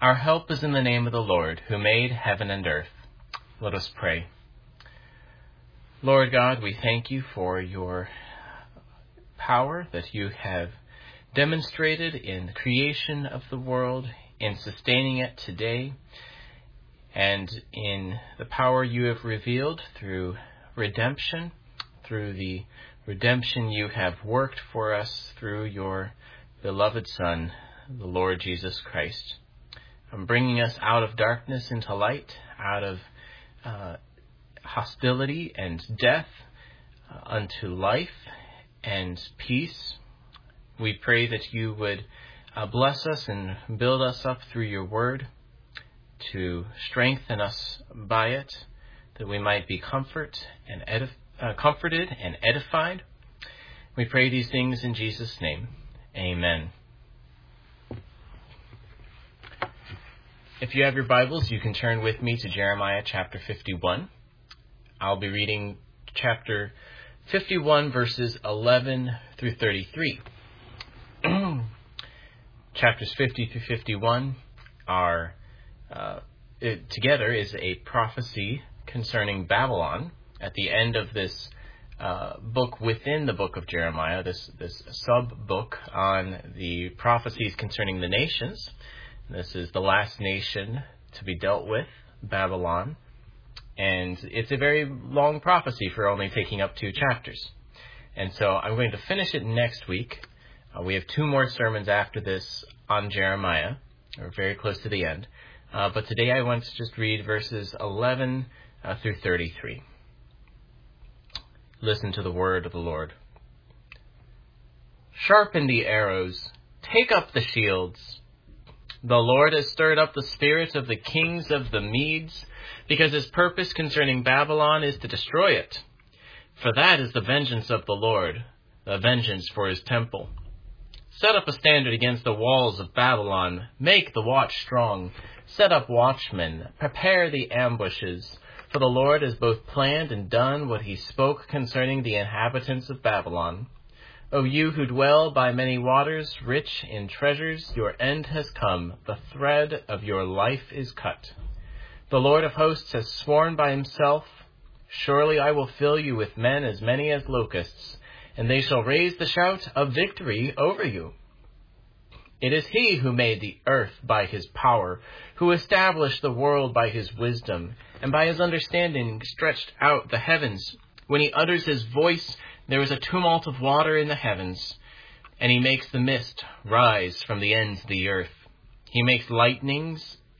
Our help is in the name of the Lord, who made heaven and earth. Let us pray. Lord God, we thank you for your power that you have demonstrated in the creation of the world, in sustaining it today, and in the power you have revealed through redemption, through the redemption you have worked for us through your beloved Son, the Lord Jesus Christ. Bringing us out of darkness into light, out of hostility and death unto life and peace. We pray that you would bless us and build us up through your word, to strengthen us by it, that we might be comforted and edified. We pray these things in Jesus' name. Amen. If you have your Bibles, you can turn with me to Jeremiah chapter 51. I'll be reading chapter 51, verses 11 through 33. Chapters 50 through 51 are, together is a prophecy concerning Babylon. At the end of this book within the book of Jeremiah, this sub-book on the prophecies concerning the nations. This is the last nation to be dealt with, Babylon. And it's a very long prophecy for only taking up 2 chapters. And so I'm going to finish it next week. We have 2 more sermons after this on Jeremiah. We're very close to the end. But today I want to just read verses 11 through 33. Listen to the word of the Lord. Sharpen the arrows. Take up the shields. The Lord has stirred up the spirit of the kings of the Medes, because his purpose concerning Babylon is to destroy it. For that is the vengeance of the Lord, the vengeance for his temple. Set up a standard against the walls of Babylon. Make the watch strong. Set up watchmen. Prepare the ambushes. For the Lord has both planned and done what he spoke concerning the inhabitants of Babylon. O you who dwell by many waters, rich in treasures, your end has come. The thread of your life is cut. The Lord of hosts has sworn by himself, surely I will fill you with men as many as locusts, and they shall raise the shout of victory over you. It is he who made the earth by his power, who established the world by his wisdom, and by his understanding stretched out the heavens. When he utters his voice, there is a tumult of water in the heavens, and he makes the mist rise from the ends of the earth. He makes lightning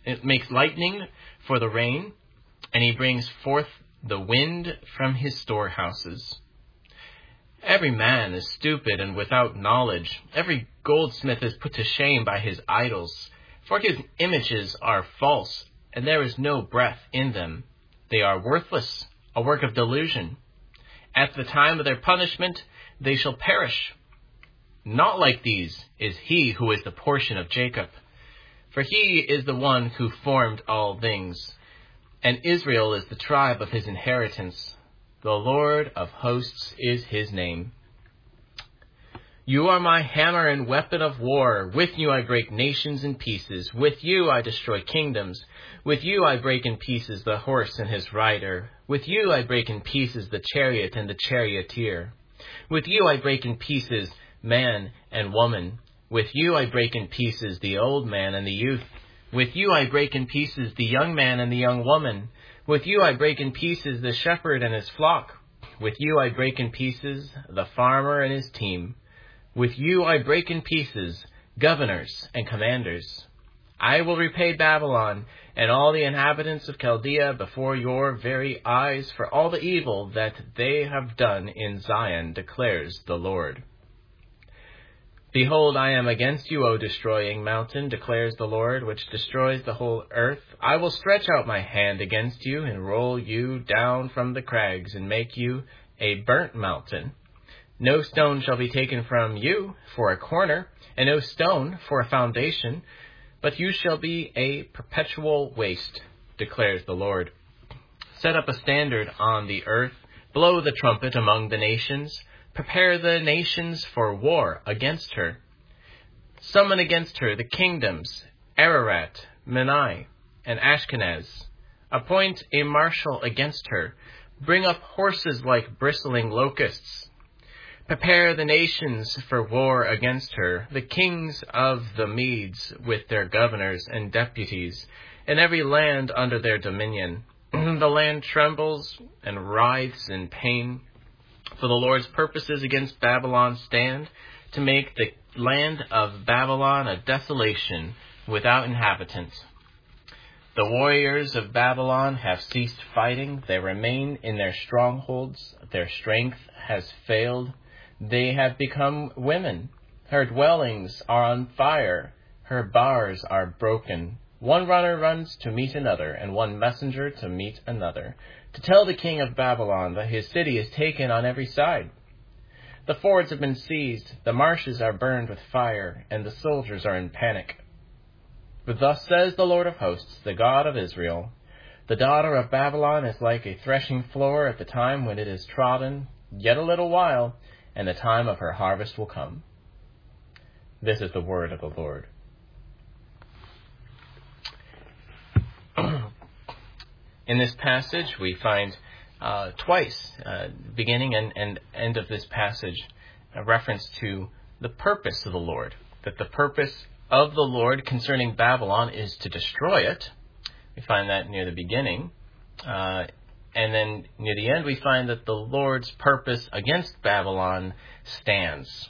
for the rain, and he brings forth the wind from his storehouses. Every man is stupid and without knowledge. Every goldsmith is put to shame by his idols, for his images are false, and there is no breath in them. They are worthless, a work of delusion. At the time of their punishment, they shall perish. Not like these is he who is the portion of Jacob, for he is the one who formed all things, and Israel is the tribe of his inheritance. The Lord of hosts is his name. You are my hammer and weapon of war. With you I break nations in pieces. With you I destroy kingdoms. With you I break in pieces the horse and his rider. With you I break in pieces the chariot and the charioteer. With you I break in pieces man and woman. With you I break in pieces the old man and the youth. With you I break in pieces the young man and the young woman. With you I break in pieces the shepherd and his flock. With you I break in pieces the farmer and his team. With you I break in pieces governors and commanders. I will repay Babylon and all the inhabitants of Chaldea before your very eyes for all the evil that they have done in Zion, declares the Lord. Behold, I am against you, O destroying mountain, declares the Lord, which destroys the whole earth. I will stretch out my hand against you and roll you down from the crags and make you a burnt mountain. No stone shall be taken from you for a corner, and no stone for a foundation, but you shall be a perpetual waste, declares the Lord. Set up a standard on the earth, blow the trumpet among the nations, prepare the nations for war against her. Summon against her the kingdoms, Ararat, Menai, and Ashkenaz. Appoint a marshal against her. Bring up horses like bristling locusts. Prepare the nations for war against her, the kings of the Medes with their governors and deputies, and every land under their dominion. The land trembles and writhes in pain, for the Lord's purposes against Babylon stand, to make the land of Babylon a desolation without inhabitants. The warriors of Babylon have ceased fighting. They remain in their strongholds. Their strength has failed. They have become women. Her dwellings are on fire. Her bars are broken. One runner runs to meet another, and one messenger to meet another, to tell the king of Babylon that his city is taken on every side. The fords have been seized, the marshes are burned with fire, and the soldiers are in panic. But thus says the Lord of hosts, the God of Israel, the daughter of Babylon is like a threshing floor at the time when it is trodden. Yet a little while, and the time of her harvest will come. This is the word of the Lord. In this passage, we find twice, beginning and end of this passage, a reference to the purpose of the Lord, that the purpose of the Lord concerning Babylon is to destroy it. We find that near the beginning. And then near the end, we find that the Lord's purpose against Babylon stands.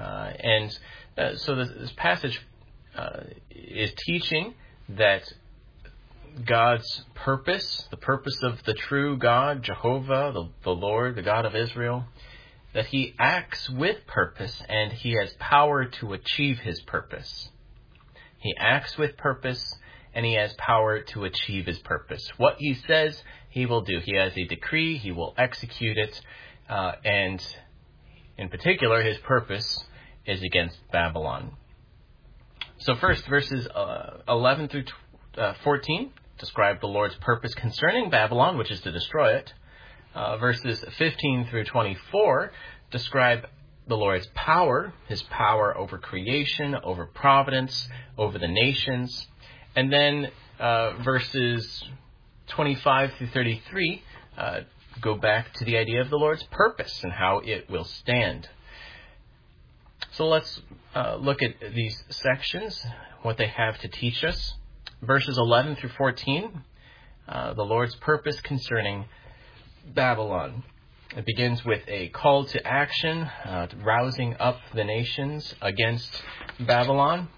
So this passage is teaching that God's purpose, the purpose of the true God, Jehovah, the Lord, the God of Israel, that he acts with purpose and he has power to achieve his purpose. He acts with purpose and he has power to achieve his purpose. What he says, he will do. He has a decree, he will execute it, and in particular, his purpose is against Babylon. So first, verses 11 through 14 describe the Lord's purpose concerning Babylon, which is to destroy it. Verses 15 through 24 describe the Lord's power, his power over creation, over providence, over the nations. And then verses 25 through 33 go back to the idea of the Lord's purpose and how it will stand. So let's look at these sections, what they have to teach us. Verses 11 through 14, the Lord's purpose concerning Babylon. It begins with a call to action, rousing up the nations against Babylon.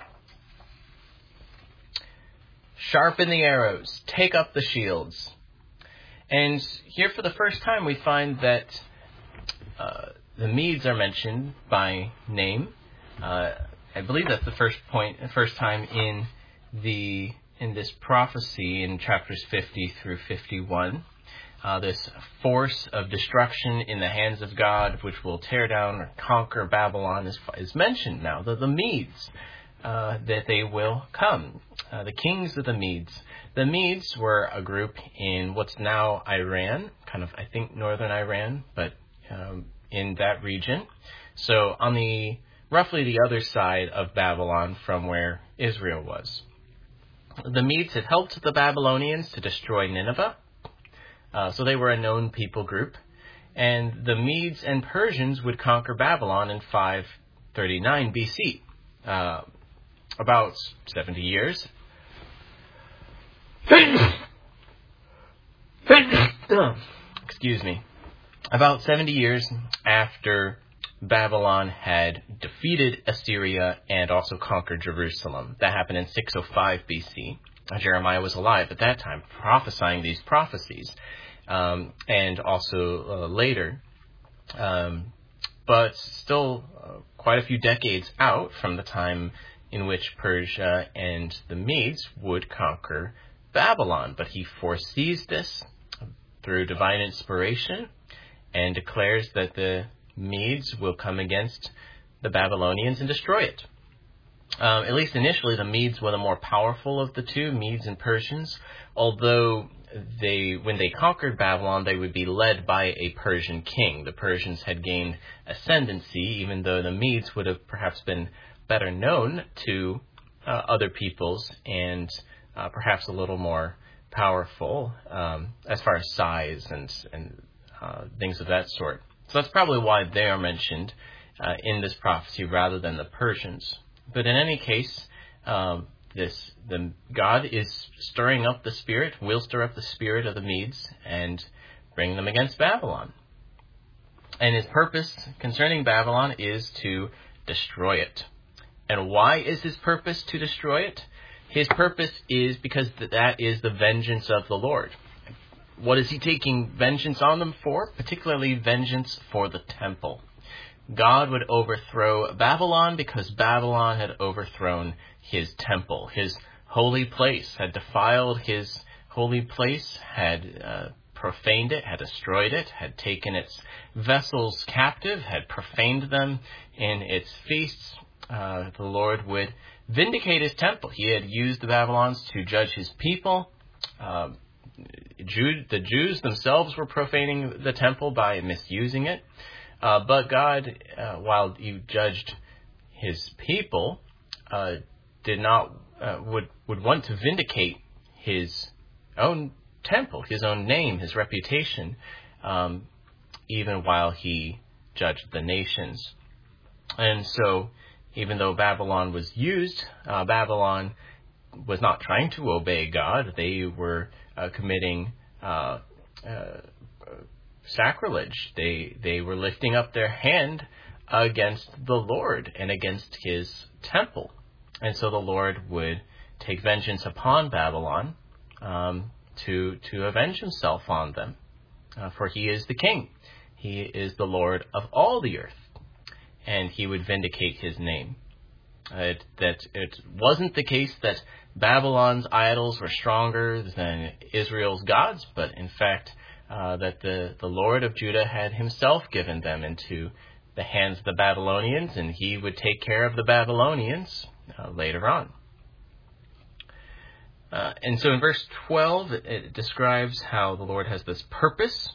Sharpen the arrows, take up the shields. And here for the first time we find that the Medes are mentioned by name. I believe that's the first time in this prophecy in chapters 50 through 51. This force of destruction in the hands of God, which will tear down or conquer Babylon, is mentioned now. The Medes, that they will come. The kings of the Medes. The Medes were a group in what's now Iran, kind of, I think, northern Iran, but in that region. So on roughly the other side of Babylon from where Israel was. The Medes had helped the Babylonians to destroy Nineveh. So they were a known people group. And the Medes and Persians would conquer Babylon in 539 BC. About 70 years. Excuse me. About 70 years after Babylon had defeated Assyria and also conquered Jerusalem. That happened in 605 BC. Jeremiah was alive at that time, prophesying these prophecies, and also later. But still quite a few decades out from the time in which Persia and the Medes would conquer Babylon. But he foresees this through divine inspiration and declares that the Medes will come against the Babylonians and destroy it. At least initially, the Medes were the more powerful of the two, Medes and Persians, although when they conquered Babylon, they would be led by a Persian king. The Persians had gained ascendancy, even though the Medes would have perhaps been better known to other peoples and perhaps a little more powerful as far as size and things of that sort. So that's probably why they are mentioned in this prophecy rather than the Persians. But in any case, God is stirring up the spirit, will stir up the spirit of the Medes and bring them against Babylon. And his purpose concerning Babylon is to destroy it. And why is his purpose to destroy it? His purpose is because that is the vengeance of the Lord. What is he taking vengeance on them for? Particularly vengeance for the temple. God would overthrow Babylon because Babylon had overthrown his temple. His holy place had defiled his holy place, had profaned it, had destroyed it, had taken its vessels captive, had profaned them in its feasts. The Lord would vindicate his temple. He had used the Babylons to judge his people. The Jews themselves were profaning the temple by misusing it. But God, while he judged his people, would want to vindicate his own temple, his own name, his reputation, even while he judged the nations. And so, even though Babylon was used, Babylon was not trying to obey God. They were committing sacrilege. They were lifting up their hand against the Lord and against his temple. And so the Lord would take vengeance upon Babylon to avenge himself on them. For he is the king. He is the Lord of all the earth. And he would vindicate his name. It wasn't the case that Babylon's idols were stronger than Israel's gods, but in fact that the Lord of Judah had himself given them into the hands of the Babylonians, and he would take care of the Babylonians later on. And so in verse 12, it describes how the Lord has this purpose.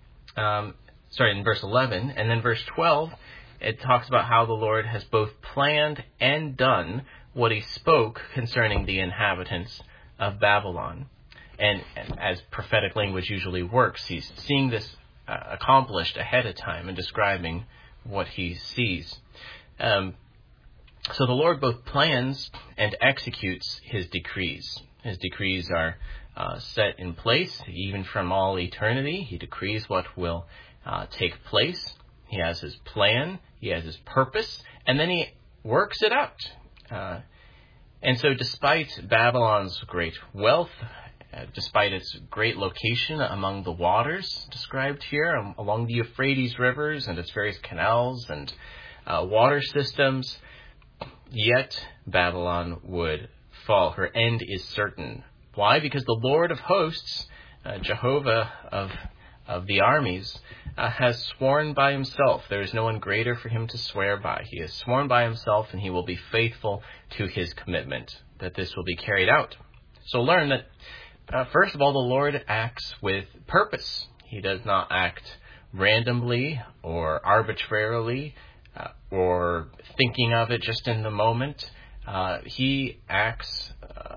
In verse 11, and then verse 12, it talks about how the Lord has both planned and done what he spoke concerning the inhabitants of Babylon. And as prophetic language usually works, he's seeing this accomplished ahead of time and describing what he sees. So the Lord both plans and executes his decrees. His decrees are set in place, even from all eternity. He decrees what will take place. He has his plan, he has his purpose, and then he works it out. And so despite Babylon's great wealth, despite its great location among the waters described here, along the Euphrates rivers and its various canals and water systems, yet Babylon would fall. Her end is certain. Why? Because the Lord of hosts, Jehovah of the armies, has sworn by himself. There is no one greater for him to swear by. He has sworn by himself, and he will be faithful to his commitment, that this will be carried out. So learn that, first of all, the Lord acts with purpose. He does not act randomly or arbitrarily or thinking of it just in the moment. He acts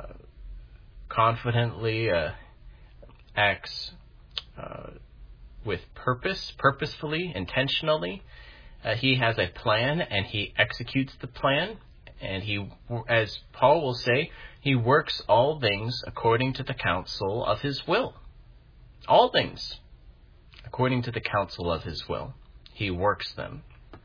confidently, acts with purpose, purposefully, intentionally. He has a plan, and he executes the plan. And he, as Paul will say, he works all things according to the counsel of his will. All things according to the counsel of his will. He works them.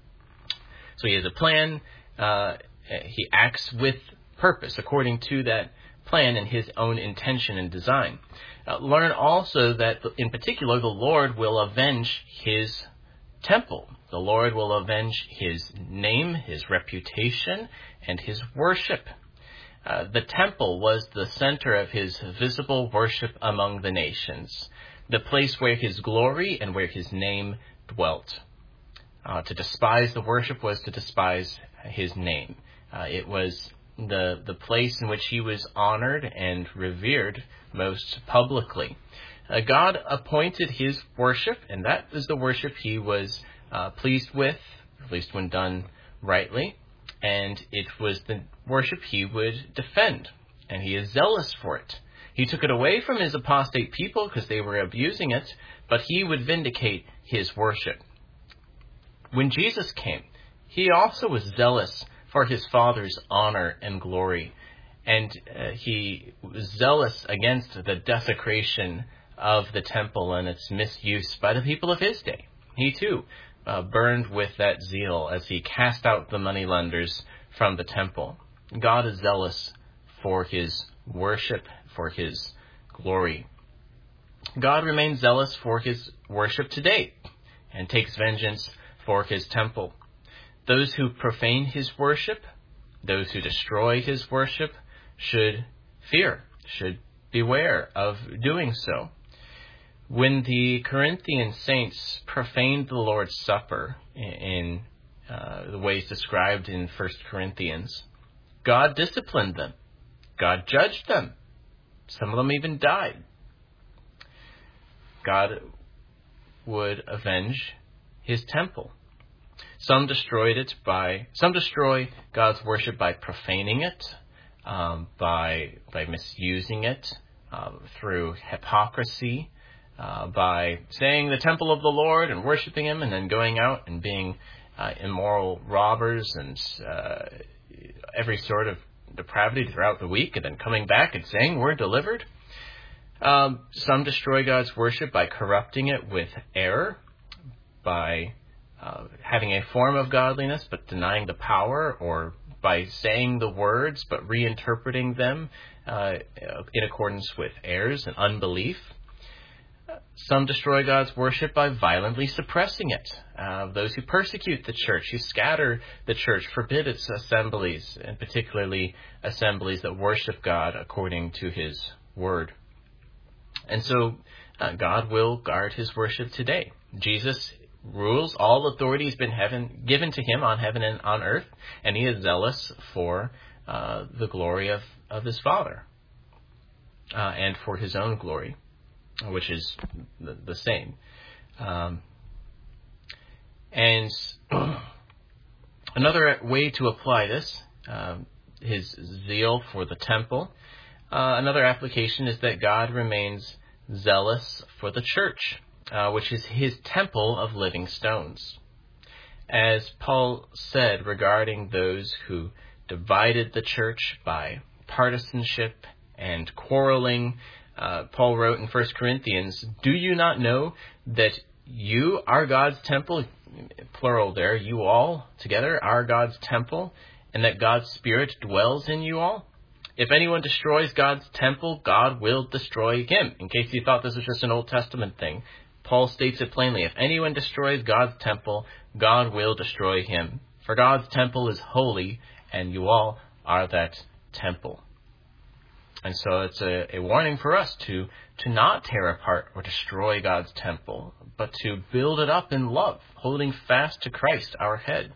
So he has a plan. He acts with purpose according to that plan and his own intention and design. Learn also that, in particular, the Lord will avenge his temple. The Lord will avenge his name, his reputation, and his worship. The temple was the center of his visible worship among the nations, the place where his glory and where his name dwelt. To despise the worship was to despise his name. It was the place in which he was honored and revered most publicly. God appointed his worship, and that is the worship he was pleased with, at least when done rightly. and it was the worship he would defend, and he is zealous for it. He took it away from his apostate people because they were abusing it, but he would vindicate his worship. When Jesus came, he also was zealous for his Father's honor and glory, and he was zealous against the desecration of the temple and its misuse by the people of his day. He too burned with that zeal as he cast out the moneylenders from the temple. God is zealous for his worship, for his glory. God remains zealous for his worship today and takes vengeance for his temple. Those who profane his worship, those who destroy his worship, should fear, should beware of doing so. When the Corinthian saints profaned the Lord's Supper in the ways described in 1 Corinthians, God disciplined them. God judged them. Some of them even died. God would avenge his temple. Some destroy God's worship by profaning it, by misusing it through hypocrisy, by saying the temple of the Lord and worshiping him, and then going out and being immoral robbers and every sort of depravity throughout the week, and then coming back and saying we're delivered. Some destroy God's worship by corrupting it with error, by having a form of godliness but denying the power, or by saying the words but reinterpreting them in accordance with errors and unbelief. Some destroy God's worship by violently suppressing it. Those who persecute the church, who scatter the church, forbid its assemblies, and particularly assemblies that worship God according to his word. And so God will guard his worship today. Jesus rules. All authority has been given to him on heaven and on earth, and he is zealous for the glory of his Father and for his own glory, which is the same. And another way to apply this, his zeal for the temple, another application is that God remains zealous for the church, which is his temple of living stones. As Paul said regarding those who divided the church by partisanship and quarreling, Paul wrote in 1 Corinthians, "Do you not know that you are God's temple," plural there, you all together are God's temple, "and that God's Spirit dwells in you all? If anyone destroys God's temple, God will destroy him." In case you thought this was just an Old Testament thing, Paul states it plainly. If anyone destroys God's temple, God will destroy him. For God's temple is holy, and you all are that temple. And so it's a warning for us to not tear apart or destroy God's temple, but to build it up in love, holding fast to Christ, our head.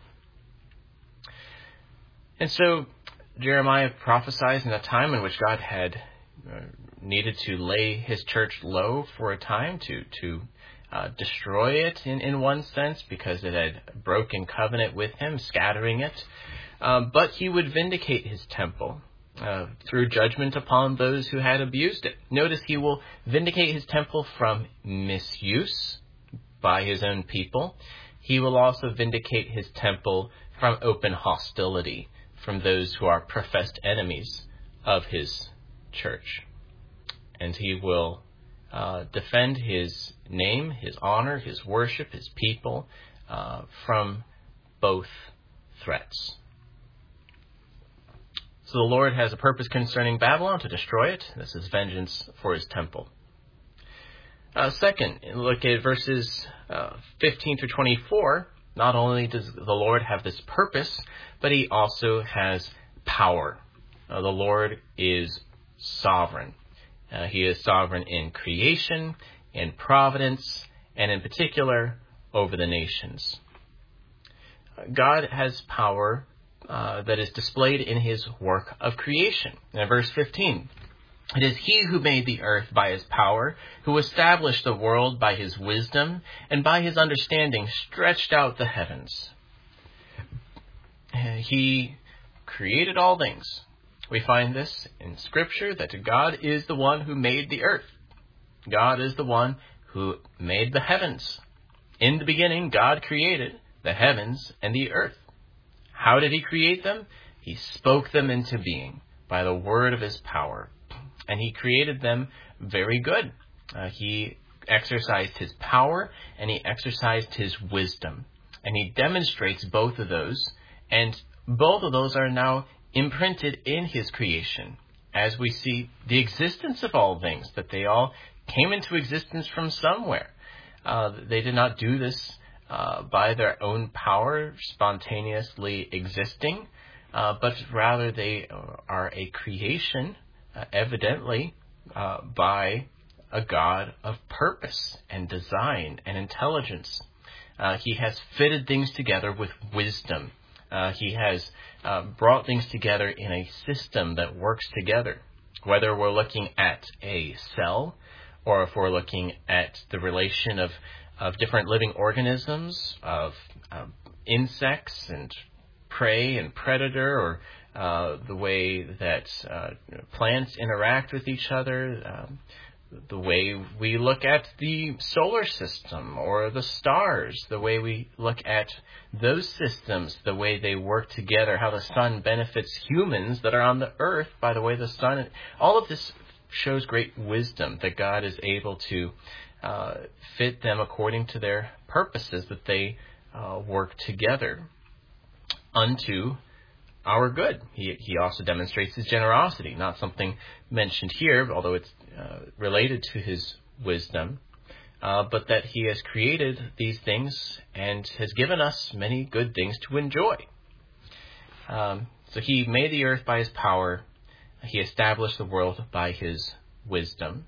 And so Jeremiah prophesies in a time in which God had needed to lay his church low for a time, to destroy it in one sense, because it had broken covenant with him, scattering it. But he would vindicate his temple through judgment upon those who had abused it. Notice he will vindicate his temple from misuse by his own people. He will also vindicate his temple from open hostility from those who are professed enemies of his church. And he will defend his name, his honor, his worship, his people from both threats. So the Lord has a purpose concerning Babylon, to destroy it. This is vengeance for his temple. Second, look at verses 15 through 24. Not only does the Lord have this purpose, but he also has power. The Lord is sovereign. He is sovereign in creation, in providence, and in particular over the nations. God has power that is displayed in his work of creation. In verse 15, "It is he who made the earth by his power, who established the world by his wisdom, and by his understanding stretched out the heavens. He created all things. We find this in Scripture, that God is the one who made the earth. God is the one who made the heavens. In the beginning, God created the heavens and the earth. How did he create them? He spoke them into being by the word of his power. And he created them very good. He exercised his power and he exercised his wisdom. And he demonstrates both of those. And both of those are now imprinted in his creation, as we see the existence of all things, that they all came into existence from somewhere. They did not do this by their own power, spontaneously existing, but rather they are a creation, evidently, by a God of purpose and design and intelligence. He has fitted things together with wisdom. He has brought things together in a system that works together. Whether we're looking at a cell, or if we're looking at the relation of different living organisms, of insects and prey and predator, or the way that plants interact with each other, the way we look at the solar system or the stars, the way we look at those systems, the way they work together, how the sun benefits humans that are on the earth by the way the sun, all of this shows great wisdom, that God is able to fit them according to their purposes, that they work together unto our good. He also demonstrates his generosity, not something mentioned here, although it's related to his wisdom, but that he has created these things and has given us many good things to enjoy. So he made the earth by his power. He established the world by his wisdom.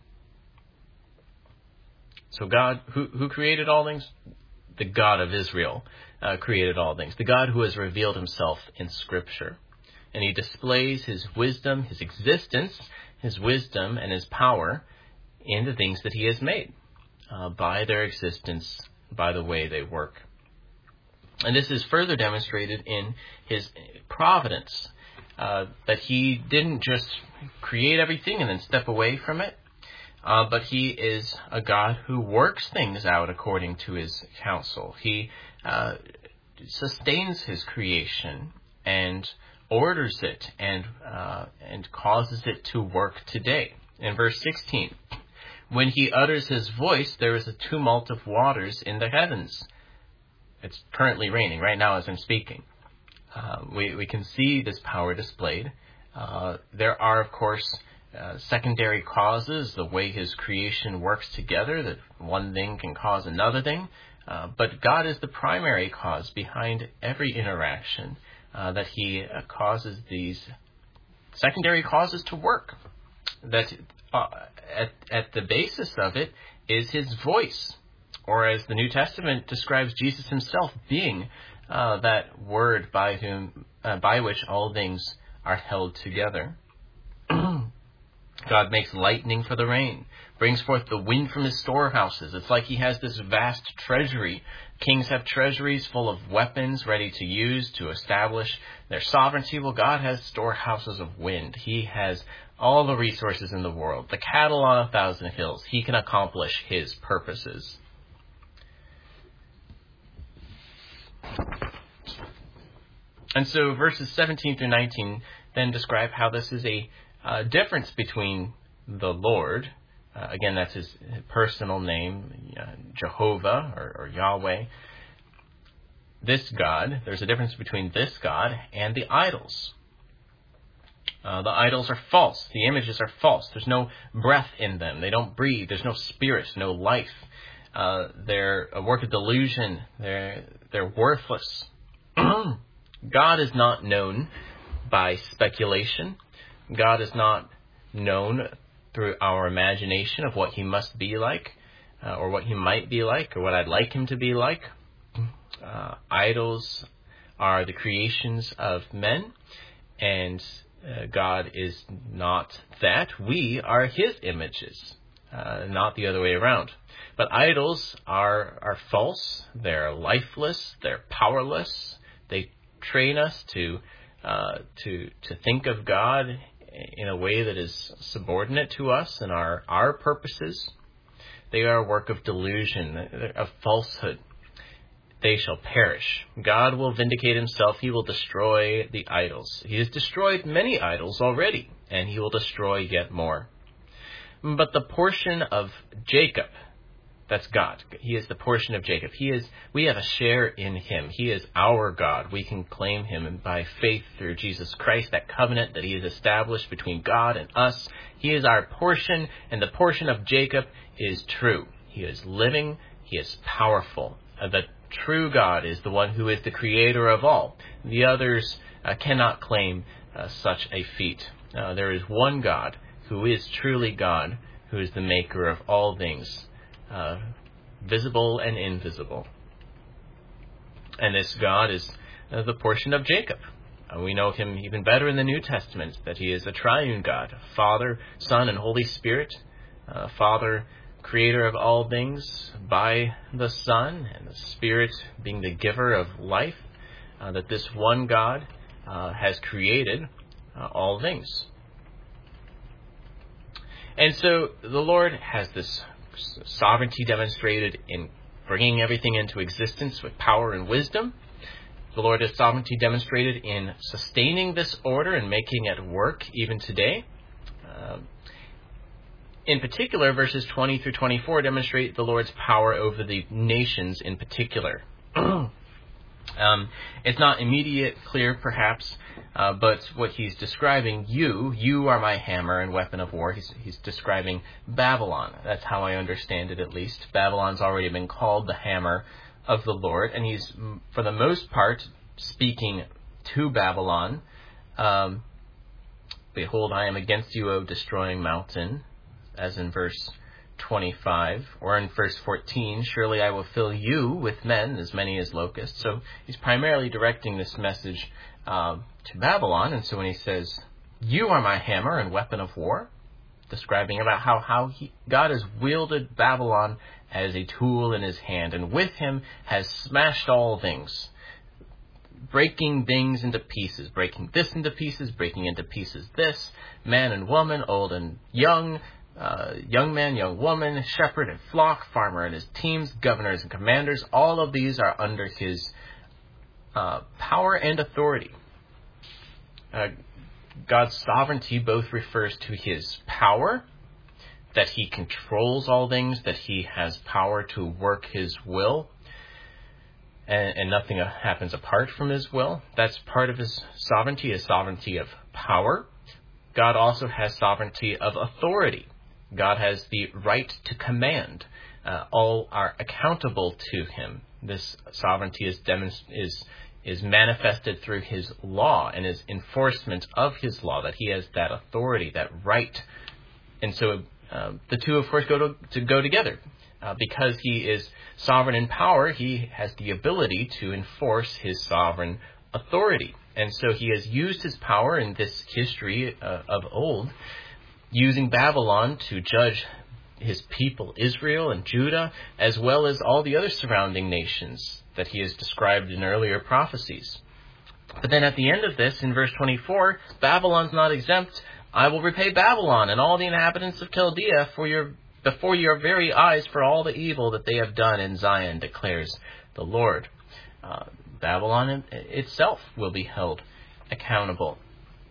So God, who created all things? The God of Israel created all things. The God who has revealed himself in Scripture. And he displays his wisdom, his existence, his wisdom, and his power in the things that he has made, by their existence, by the way they work. And this is further demonstrated in his providence, that he didn't just create everything and then step away from it, but he is a God who works things out according to his counsel. He sustains his creation and orders it and causes it to work today. In verse 16, when he utters his voice, there is a tumult of waters in the heavens. It's currently raining right now as I'm speaking. We can see this power displayed. There are, of course, secondary causes, the way his creation works together, that one thing can cause another thing. But God is the primary cause behind every interaction, that he causes these secondary causes to work. That at the basis of it is his voice, or as the New Testament describes Jesus himself being that word by which all things are held together. God makes lightning for the rain, brings forth the wind from his storehouses. It's like he has this vast treasury. Kings have treasuries full of weapons ready to use to establish their sovereignty. Well, God has storehouses of wind. He has all the resources in the world, the cattle on 1,000 hills. He can accomplish his purposes. And so verses 17 through 19 then describe how this is a difference between the Lord, again that's his personal name, Jehovah or Yahweh, this God. There's a difference between this God and the idols. The idols are false. The images are false. There's no breath in them. They don't breathe. There's no spirit, no life. They're a work of delusion. They're worthless. God is not known by speculation. God is not known through our imagination of what he must be like, or what he might be like, or what I'd like him to be like. Idols are the creations of men, and God is not that. We are his images, not the other way around. But idols are false. They're lifeless. They're powerless. They train us to think of God in a way that is subordinate to us and our purposes. They are a work of delusion, of falsehood. They shall perish. God will vindicate himself. He will destroy the idols. He has destroyed many idols already, and he will destroy yet more. But the portion of Jacob, that's God. He is the portion of Jacob. We have a share in him. He is our God. We can claim him, and by faith through Jesus Christ, that covenant that he has established between God and us. He is our portion, and the portion of Jacob is true. He is living. He is powerful. The true God is the one who is the creator of all. The others cannot claim such a feat. There is one God who is truly God, who is the maker of all things, visible and invisible. And this God is the portion of Jacob. We know him even better in the New Testament, that he is a triune God, Father, Son, and Holy Spirit. Father, creator of all things by the Son, and the Spirit being the giver of life, that this one God has created all things. And so the Lord has this sovereignty demonstrated in bringing everything into existence with power and wisdom. The Lord has sovereignty demonstrated in sustaining this order and making it work even today. In particular, verses 20 through 24 demonstrate the Lord's power over the nations in particular. It's not immediate, clear, perhaps, but what he's describing, you are my hammer and weapon of war. He's describing Babylon. That's how I understand it, at least. Babylon's already been called the hammer of the Lord, and he's, for the most part, speaking to Babylon. Behold, I am against you, O destroying mountain, as in verse 25, or in verse 14, surely I will fill you with men, as many as locusts. So he's primarily directing this message to Babylon. And so when he says, you are my hammer and weapon of war, describing about how God has wielded Babylon as a tool in his hand, and with him has smashed all things, breaking things into pieces, breaking this into pieces, breaking into pieces this, man and woman, old and young, young man, young woman, shepherd and flock, farmer and his teams, governors and commanders. All of these are under his power and authority. God's sovereignty both refers to his power, that he controls all things, that he has power to work his will, and nothing happens apart from his will. That's part of his sovereignty of power. God also has sovereignty of authority. God has the right to command. All are accountable to him. This sovereignty is manifested through his law and his enforcement of his law, that he has that authority, that right. And so the two, of course, go together. Because he is sovereign in power, he has the ability to enforce his sovereign authority. And so he has used his power in this history of old, using Babylon to judge his people, Israel and Judah, as well as all the other surrounding nations that he has described in earlier prophecies. But then at the end of this, in verse 24, Babylon's not exempt. I will repay Babylon and all the inhabitants of Chaldea before your very eyes for all the evil that they have done in Zion, declares the Lord. Babylon itself will be held accountable.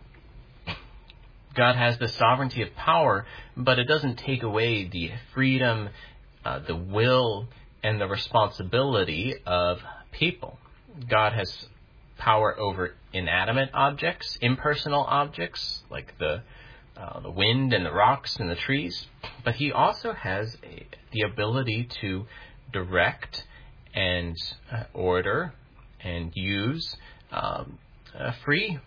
God has the sovereignty of power, but it doesn't take away the freedom, the will, and the responsibility of people. God has power over inanimate objects, impersonal objects, like the wind and the rocks and the trees, but he also has the ability to direct and order and use free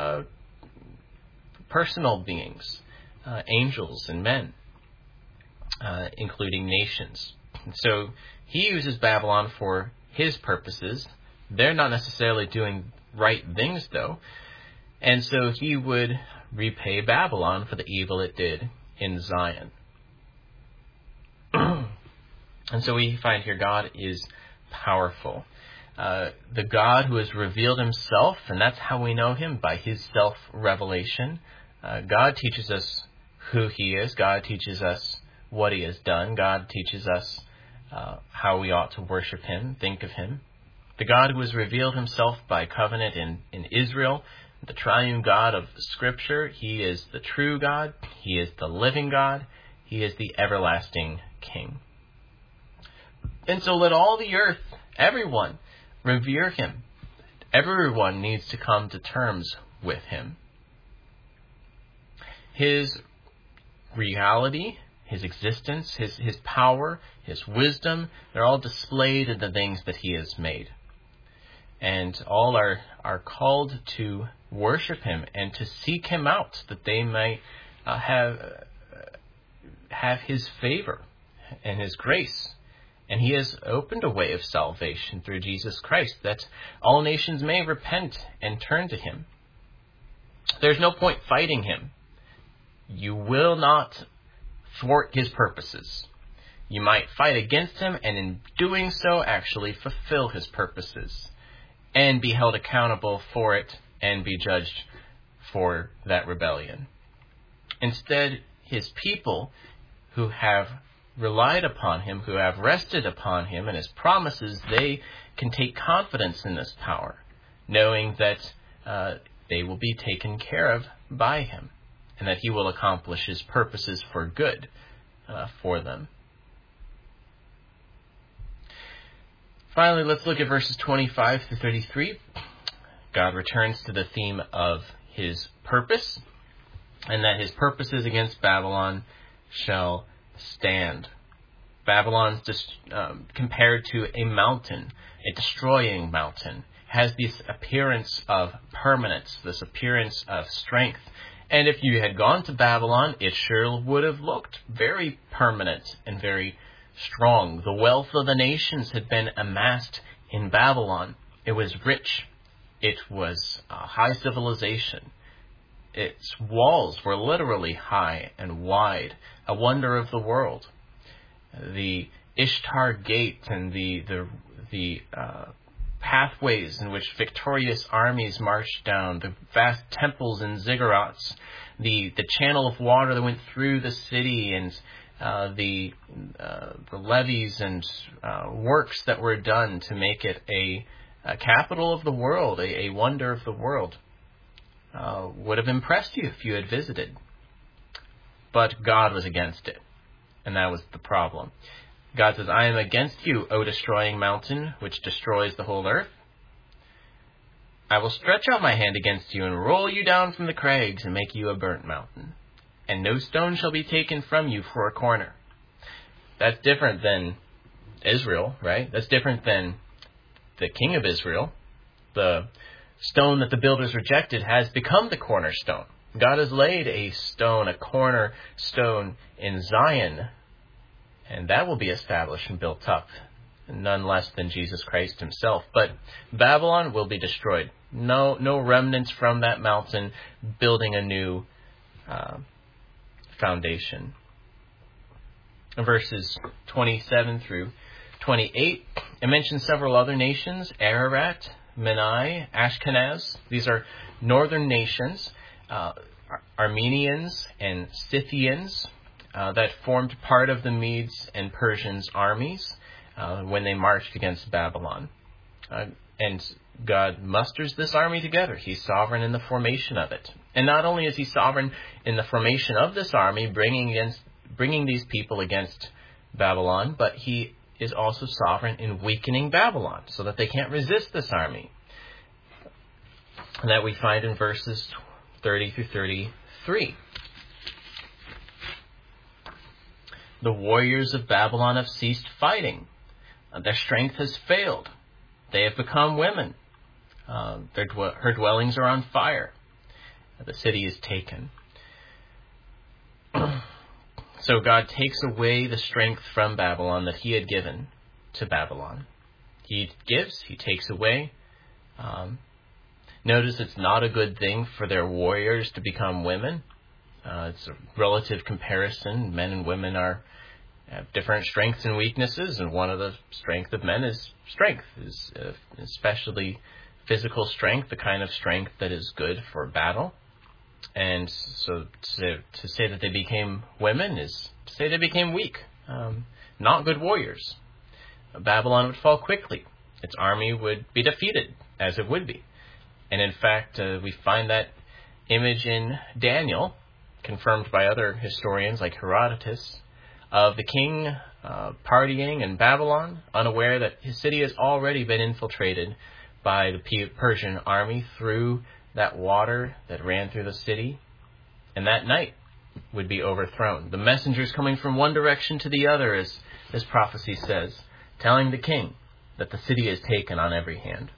personal beings, angels and men, including nations. And so he uses Babylon for his purposes. They're not necessarily doing right things, though. And so he would repay Babylon for the evil it did in Zion. And so we find here God is powerful. the God who has revealed himself, and that's how we know him, by his self-revelation. God teaches us who he is. God teaches us what he has done. God teaches us how we ought to worship him, think of him. The God who has revealed himself by covenant in Israel, the triune God of Scripture. He is the true God. He is the living God. He is the everlasting King. And so let all the earth, everyone, revere him. Everyone needs to come to terms with him. His reality, his existence, his power, his wisdom, they're all displayed in the things that he has made. And all are called to worship him and to seek him out, that they may have his favor and his grace. And he has opened a way of salvation through Jesus Christ, that all nations may repent and turn to him. There's no point fighting him. You will not thwart his purposes. You might fight against him, and in doing so actually fulfill his purposes and be held accountable for it and be judged for that rebellion. Instead, his people who have relied upon him, who have rested upon him and his promises, they can take confidence in this power, knowing that they will be taken care of by him and that he will accomplish his purposes for good for them. Finally, let's look at verses 25 through 33. God returns to the theme of his purpose, and that his purposes against Babylon shall stand. Babylon's compared to a mountain, a destroying mountain, has this appearance of permanence, this appearance of strength. And if you had gone to Babylon, it sure would have looked very permanent and very strong. The wealth of the nations had been amassed in Babylon. It was rich. It was high civilization. Its walls were literally high and wide, a wonder of the world. The Ishtar Gate and the pathways in which victorious armies marched down, the vast temples and ziggurats, the channel of water that went through the city, and the levees and works that were done to make it a capital of the world, a wonder of the world, would have impressed you if you had visited. But God was against it, and that was the problem. God says, I am against you, O destroying mountain, which destroys the whole earth. I will stretch out my hand against you and roll you down from the crags and make you a burnt mountain. And no stone shall be taken from you for a corner. That's different than Israel, right? That's different than the king of Israel. The stone that the builders rejected has become the cornerstone. God has laid a stone, a cornerstone in Zion, and that will be established and built up, none less than Jesus Christ himself. But Babylon will be destroyed. No remnants from that mountain building a new foundation. Verses 27 through 28, it mentions several other nations: Ararat, Menai, Ashkenaz. These are northern nations, Armenians and Scythians, that formed part of the Medes and Persians' armies when they marched against Babylon. And God musters this army together. He's sovereign in the formation of it. And not only is he sovereign in the formation of this army, bringing these people against Babylon, but he is also sovereign in weakening Babylon so that they can't resist this army. And that we find in verses 30 through 33. The warriors of Babylon have ceased fighting. Their strength has failed. They have become women. Her dwellings are on fire. The city is taken. So God takes away the strength from Babylon that he had given to Babylon. He gives, he takes away. Notice it's not a good thing for their warriors to become women. It's a relative comparison. Men and women are have different strengths and weaknesses, and one of the strength of men is strength, especially physical strength, the kind of strength that is good for battle. And so to say that they became women is to say they became weak, not good warriors. Babylon would fall quickly. Its army would be defeated, as it would be. And in fact, we find that image in Daniel, confirmed by other historians like Herodotus, of the king partying in Babylon, unaware that his city has already been infiltrated by the Persian army through that water that ran through the city, and that night would be overthrown. The messengers coming from one direction to the other, as this prophecy says, telling the king that the city is taken on every hand.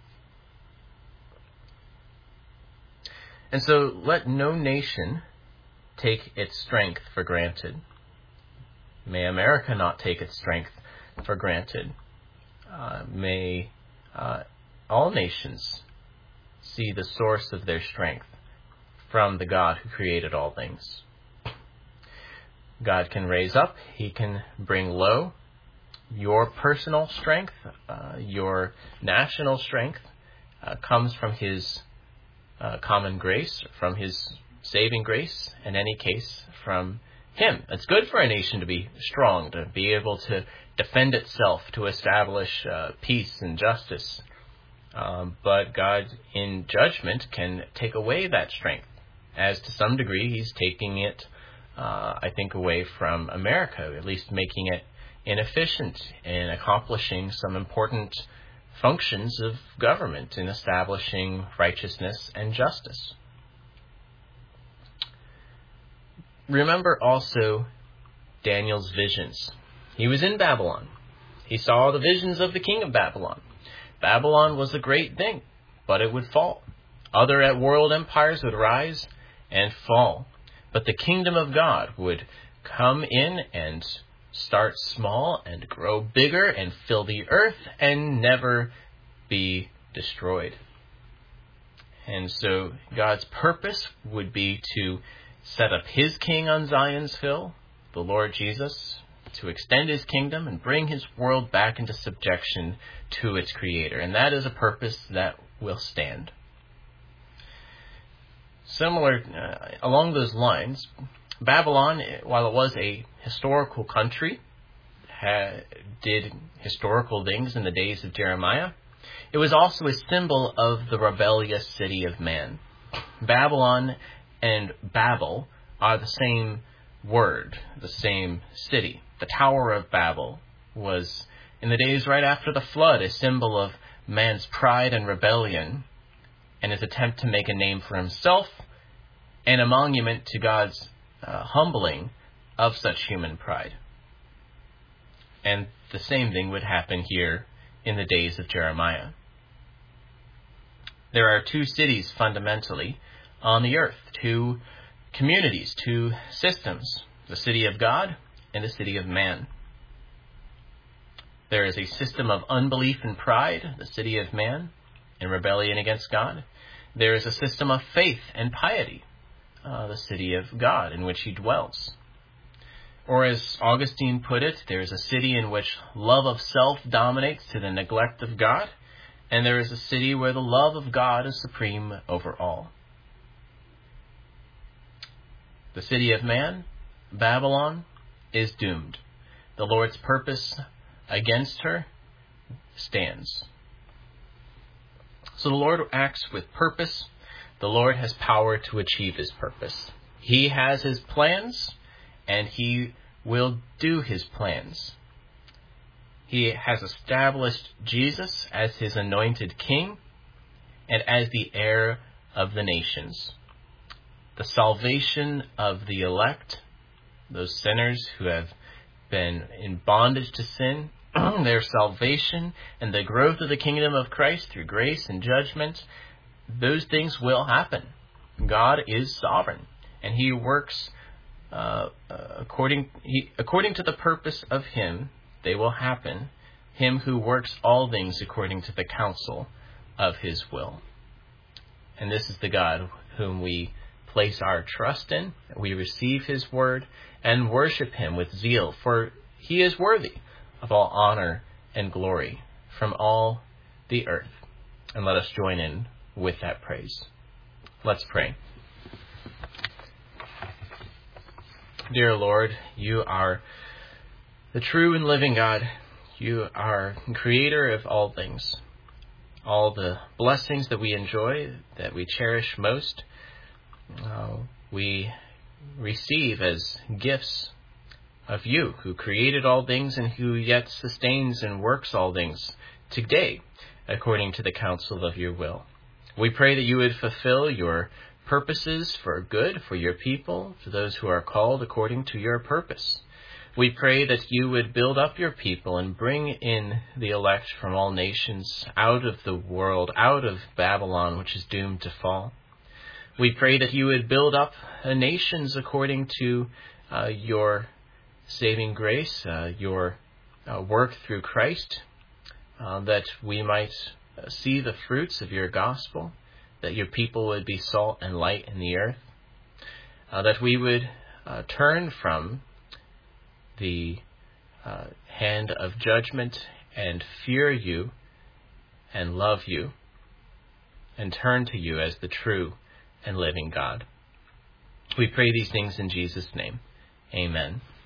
And so let no nation take its strength for granted. May America not take its strength for granted. May all nations see the source of their strength from the God who created all things. God can raise up, He can bring low. Your personal strength, your national strength, comes from His common grace, from His saving grace, in any case, from Him. It's good for a nation to be strong, to be able to defend itself, to establish peace and justice. But God, in judgment, can take away that strength, as to some degree He's taking it, I think, away from America, at least making it inefficient in accomplishing some important functions of government, in establishing righteousness and justice. Remember also Daniel's visions. He was in Babylon. He saw the visions of the king of Babylon. Babylon was a great thing, but it would fall. Other world empires would rise and fall. But the kingdom of God would come in and start small and grow bigger and fill the earth and never be destroyed. And so God's purpose would be to set up His king on Zion's hill, the Lord Jesus, to extend His kingdom and bring His world back into subjection to its Creator. And that is a purpose that will stand. Similar, along those lines, Babylon, while it was a historical country, did historical things in the days of Jeremiah, it was also a symbol of the rebellious city of man. Babylon and Babel are the same word, the same city. The Tower of Babel was, in the days right after the flood, a symbol of man's pride and rebellion, and his attempt to make a name for himself, and a monument to God's humbling of such human pride. And the same thing would happen here in the days of Jeremiah. There are two cities fundamentally on the earth, two communities, two systems, the city of God and the city of man. There is a system of unbelief and pride, the city of man, and rebellion against God. There is a system of faith and piety, the city of God, in which He dwells. Or as Augustine put it, there is a city in which love of self dominates to the neglect of God, and there is a city where the love of God is supreme over all. The city of man, Babylon, is doomed. The Lord's purpose against her stands. So the Lord acts with purpose. The Lord has power to achieve His purpose. He has His plans, and He will do His plans. He has established Jesus as His anointed king and as the heir of the nations. The salvation of the elect, those sinners who have been in bondage to sin, their salvation and the growth of the kingdom of Christ through grace and judgment, those things will happen. God is sovereign, and He works according to the purpose of Him. They will happen. Him who works all things according to the counsel of His will. And this is the God whom we place our trust in. We receive His word and worship Him with zeal. For he is worthy of all honor and glory from all the earth. And let us join in with that praise. Let's pray. Dear Lord, you are the true and living God. You are creator of all things. All the blessings that we enjoy, that we cherish most, we receive as gifts of you, who created all things and who yet sustains and works all things today, according to the counsel of your will. We pray that you would fulfill your purposes for good for your people, for those who are called according to your purpose. We pray that you would build up your people and bring in the elect from all nations out of the world, out of Babylon, which is doomed to fall. We pray that you would build up nations according to your saving grace, your work through Christ, that we might see the fruits of your gospel, that your people would be salt and light in the earth, that we would turn from the hand of judgment and fear you and love you and turn to you as the true and living God. We pray these things in Jesus' name. Amen.